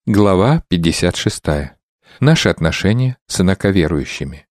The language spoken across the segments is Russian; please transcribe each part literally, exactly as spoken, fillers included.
Глава пятьдесят шесть. Наши отношения с инаковерующими.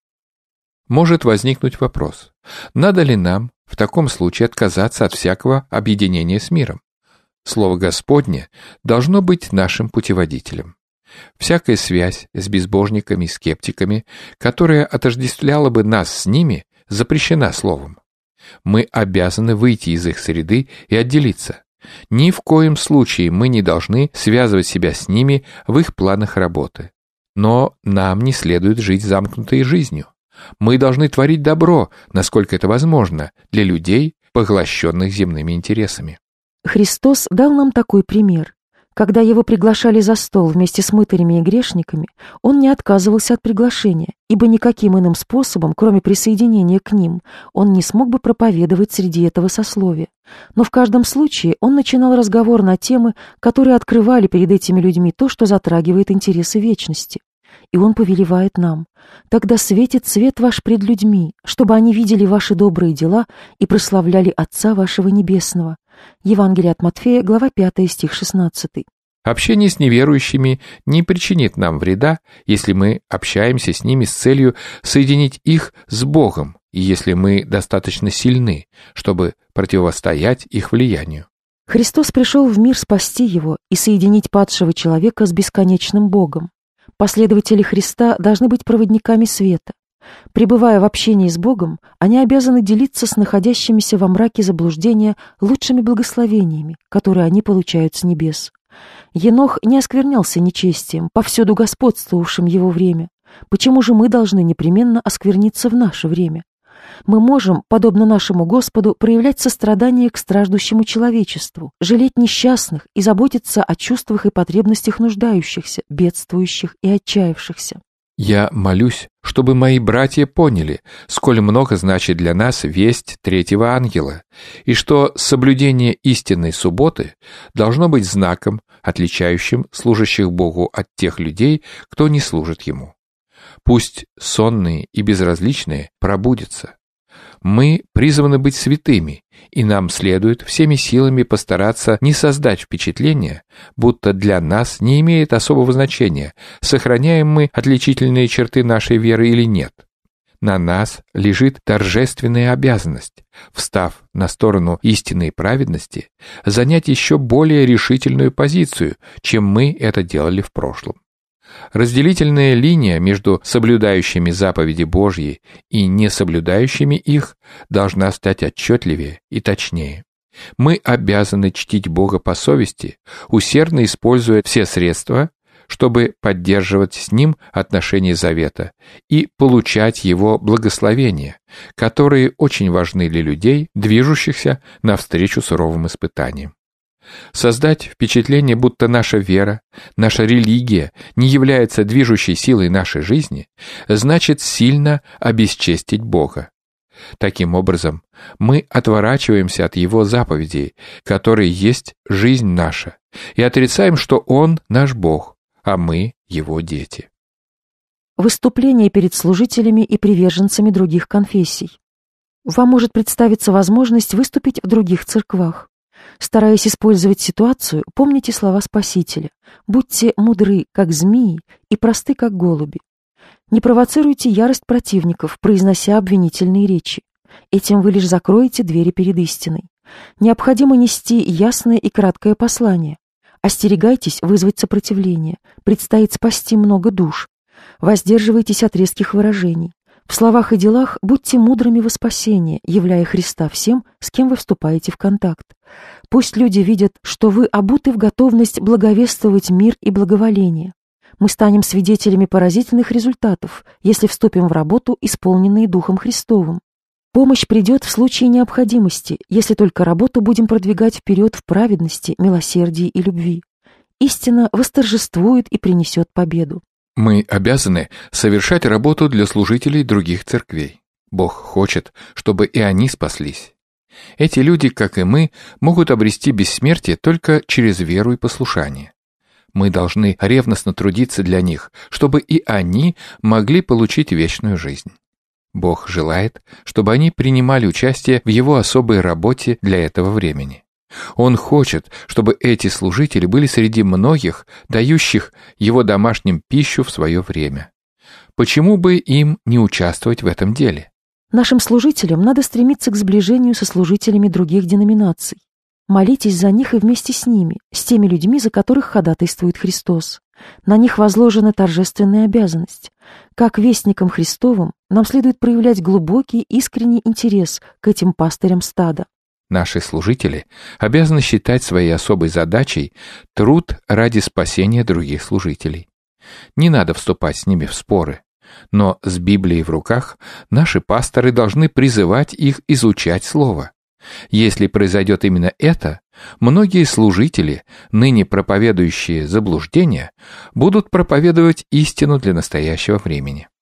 Может возникнуть вопрос, надо ли нам в таком случае отказаться от всякого объединения с миром? Слово Господне должно быть нашим путеводителем. Всякая связь с безбожниками и скептиками, которая отождествляла бы нас с ними, запрещена словом. Мы обязаны выйти из их среды и отделиться. Ни в коем случае мы не должны связывать себя с ними в их планах работы. Но нам не следует жить замкнутой жизнью. Мы должны творить добро, насколько это возможно, для людей, поглощенных земными интересами. Христос дал нам такой пример. Когда его приглашали за стол вместе с мытарями и грешниками, он не отказывался от приглашения, ибо никаким иным способом, кроме присоединения к ним, он не смог бы проповедовать среди этого сословия. Но в каждом случае он начинал разговор на темы, которые открывали перед этими людьми то, что затрагивает интересы вечности. И он повелевает нам: «Тогда светит свет ваш пред людьми, чтобы они видели ваши добрые дела и прославляли Отца вашего Небесного». Евангелие от Матфея, глава пятая, стих шестнадцатый. Общение с неверующими не причинит нам вреда, если мы общаемся с ними с целью соединить их с Богом, и если мы достаточно сильны, чтобы противостоять их влиянию. Христос пришел в мир спасти его и соединить падшего человека с бесконечным Богом. Последователи Христа должны быть проводниками света. Пребывая в общении с Богом, они обязаны делиться с находящимися во мраке заблуждения лучшими благословениями, которые они получают с небес. Енох не осквернялся нечестием, повсюду господствовавшим в его время. Почему же мы должны непременно оскверниться в наше время? Мы можем, подобно нашему Господу, проявлять сострадание к страждущему человечеству, жалеть несчастных и заботиться о чувствах и потребностях нуждающихся, бедствующих и отчаявшихся. Я молюсь, чтобы мои братья поняли, сколь много значит для нас весть третьего ангела, и что соблюдение истинной субботы должно быть знаком, отличающим служащих Богу от тех людей, кто не служит Ему. Пусть сонные и безразличные пробудятся. Мы призваны быть святыми, и нам следует всеми силами постараться не создать впечатление, будто для нас не имеет особого значения, сохраняем мы отличительные черты нашей веры или нет. На нас лежит торжественная обязанность, встав на сторону истинной праведности, занять еще более решительную позицию, чем мы это делали в прошлом. Разделительная линия между соблюдающими заповеди Божьи и несоблюдающими их должна стать отчетливее и точнее. Мы обязаны чтить Бога по совести, усердно используя все средства, чтобы поддерживать с Ним отношения завета и получать Его благословения, которые очень важны для людей, движущихся навстречу суровым испытаниям. Создать впечатление, будто наша вера, наша религия не является движущей силой нашей жизни, значит сильно обесчестить Бога. Таким образом, мы отворачиваемся от Его заповедей, которые есть жизнь наша, и отрицаем, что Он наш Бог, а мы Его дети. Выступление перед служителями и приверженцами других конфессий. Вам может представиться возможность выступить в других церквах. Стараясь использовать ситуацию, помните слова Спасителя: «Будьте мудры, как змеи, и просты, как голуби». Не провоцируйте ярость противников, произнося обвинительные речи. Этим вы лишь закроете двери перед истиной. Необходимо нести ясное и краткое послание. Остерегайтесь вызвать сопротивление, предстоит спасти много душ. Воздерживайтесь от резких выражений. В словах и делах будьте мудрыми во спасение, являя Христа всем, с кем вы вступаете в контакт. Пусть люди видят, что вы обуты в готовность благовествовать мир и благоволение. Мы станем свидетелями поразительных результатов, если вступим в работу, исполненные Духом Христовым. Помощь придет в случае необходимости, если только работу будем продвигать вперед в праведности, милосердии и любви. Истина восторжествует и принесет победу. Мы обязаны совершать работу для служителей других церквей. Бог хочет, чтобы и они спаслись. Эти люди, как и мы, могут обрести бессмертие только через веру и послушание. Мы должны ревностно трудиться для них, чтобы и они могли получить вечную жизнь. Бог желает, чтобы они принимали участие в Его особой работе для этого времени. Он хочет, чтобы эти служители были среди многих, дающих его домашним пищу в свое время. Почему бы им не участвовать в этом деле? Нашим служителям надо стремиться к сближению со служителями других деноминаций. Молитесь за них и вместе с ними, с теми людьми, за которых ходатайствует Христос. На них возложена торжественная обязанность. Как вестникам Христовым нам следует проявлять глубокий, искренний интерес к этим пастырям стада. Наши служители обязаны считать своей особой задачей труд ради спасения других служителей. Не надо вступать с ними в споры, но с Библией в руках наши пасторы должны призывать их изучать Слово. Если произойдет именно это, многие служители, ныне проповедующие заблуждения, будут проповедовать истину для настоящего времени.